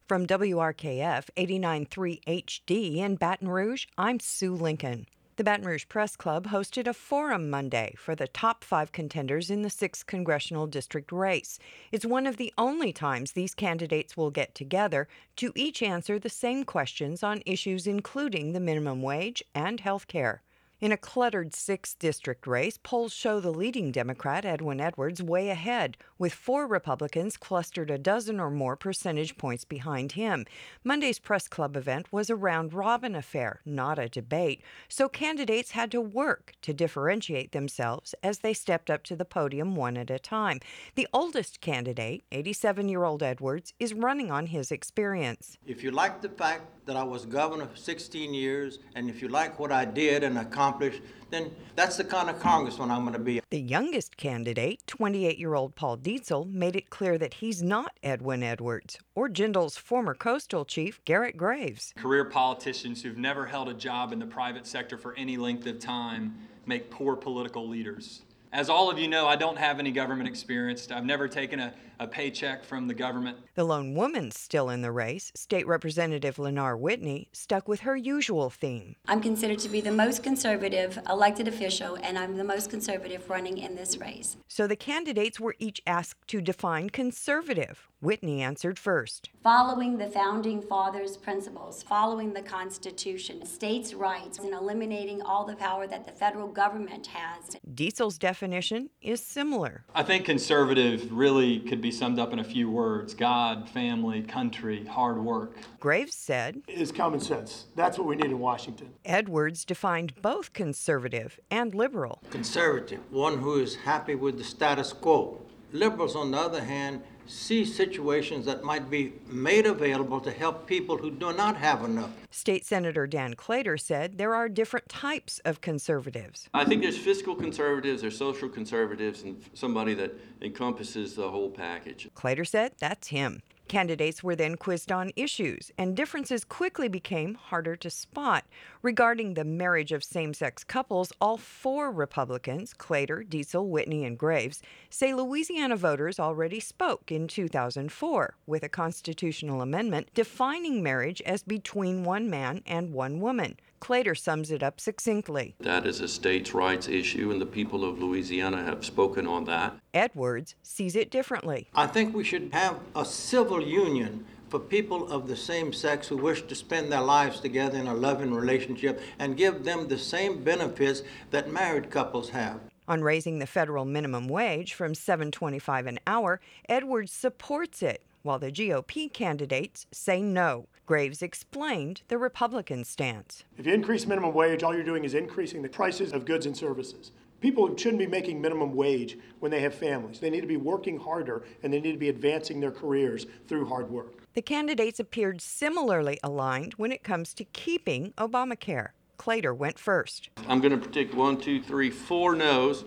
From WRKF 89.3 HD in Baton Rouge, I'm Sue Lincoln. The Baton Rouge Press Club hosted a forum Monday for the top 5 contenders in the 6th Congressional District race. It's one of the only times these candidates will get together to each answer the same questions on issues including the minimum wage and health care. In a cluttered 6th district race, polls show the leading Democrat, Edwin Edwards, way ahead, with 4 Republicans clustered a dozen or more percentage points behind him. Monday's press club event was a round-robin affair, not a debate, so candidates had to work to differentiate themselves as they stepped up to the podium one at a time. The oldest candidate, 87-year-old Edwards, is running on his experience. If you like the fact that I was governor for 16 years, and if you like what I did and accomplished, then that's the kind of congressman I'm going to be. The youngest candidate, 28-year-old Paul Dietzel, made it clear that he's not Edwin Edwards or Jindal's former coastal chief, Garrett Graves. Career politicians who've never held a job in the private sector for any length of time make poor political leaders. As all of you know, I don't have any government experience. I've never taken a paycheck from the government. The lone woman still in the race, State Representative Lennar Whitney, stuck with her usual theme. I'm considered to be the most conservative elected official, and I'm the most conservative running in this race. So the candidates were each asked to define conservative. Whitney answered first. Following the Founding Fathers' principles, following the Constitution, states' rights, and eliminating all the power that the federal government has. Dietzel's definition is similar. I think conservative really could be summed up in a few words: God, family, country, hard work. Graves said, "Is common sense. That's what we need in Washington." Edwards defined both conservative and liberal. Conservative, one who is happy with the status quo. Liberals, on the other hand, see situations that might be made available to help people who do not have enough. State Senator Dan Claytor said there are different types of conservatives. I think there's fiscal conservatives, there's social conservatives, and somebody that encompasses the whole package. Claytor said that's him. Candidates were then quizzed on issues, and differences quickly became harder to spot. Regarding the marriage of same-sex couples, all 4 Republicans, Claytor, Dietzel, Whitney, and Graves, say Louisiana voters already spoke in 2004 with a constitutional amendment defining marriage as between one man and one woman. Claytor sums it up succinctly. That is a states' rights issue, and the people of Louisiana have spoken on that. Edwards sees it differently. I think we should have a civil union for people of the same sex who wish to spend their lives together in a loving relationship and give them the same benefits that married couples have. On raising the federal minimum wage from $7.25 an hour, Edwards supports it, while the GOP candidates say no. Graves explained the Republican stance. If you increase minimum wage, all you're doing is increasing the prices of goods and services. People shouldn't be making minimum wage when they have families. They need to be working harder, and they need to be advancing their careers through hard work. The candidates appeared similarly aligned when it comes to keeping Obamacare. Claytor went first. I'm going to predict 1, 2, 3, 4 no's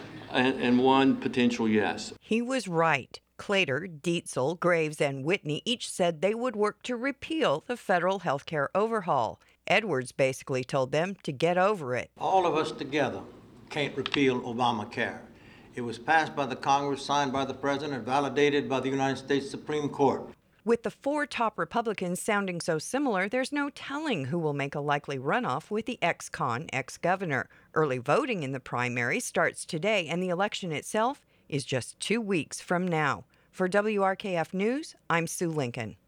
and 1 potential yes. He was right. Claytor, Dietzel, Graves, and Whitney each said they would work to repeal the federal health care overhaul. Edwards basically told them to get over it. All of us together can't repeal Obamacare. It was passed by the Congress, signed by the President, validated by the United States Supreme Court. With the 4 top Republicans sounding so similar, there's no telling who will make a likely runoff with the ex-con, ex-governor. Early voting in the primary starts today, and the election itself is just 2 weeks from now. For WRKF News, I'm Sue Lincoln.